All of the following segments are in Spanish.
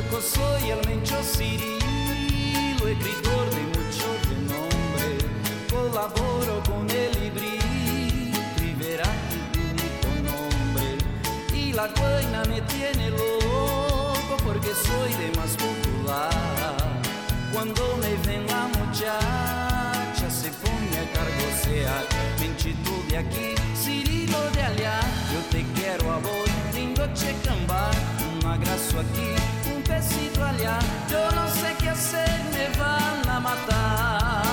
Yo soy el Mencho Cirilo, escritor de muchos renombre. Colaboro con el librito y verá que único nombre. Y la guaina me tiene loco porque soy de más popular. Cuando me ven la muchacha se pone a cargosear. Menchito de aquí, Cirilo de allá. Yo te quiero a vos, lindo checambar. Un abrazo aquí, un besito allá. Yo no sé qué hacer, me van a matar.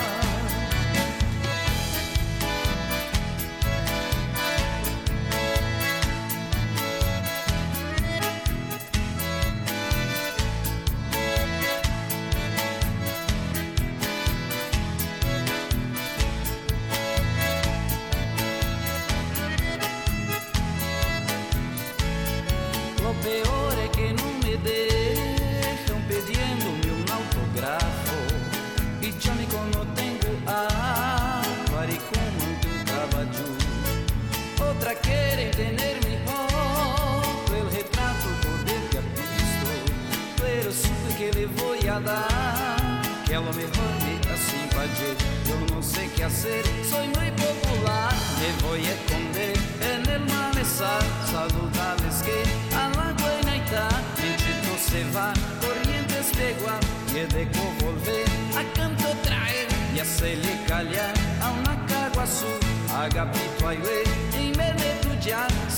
Lo peor es que no me dejan pidiéndome un autógrafo. Y yo ni no tengo agua y como un caballo. Otra quiere tener mi foto, el retrato por el que ha visto. Pero supe que le voy a dar, que a lo mejor me hace invadir. Yo no sé qué hacer, soy muy popular. Me voy a esconder en el malezar, saludarles que a la guainaita. Menchito se va, Corrientes pegua, y de volver a canto traer y hacerle callar a una caguazú. Agapito aire, y me meto ya.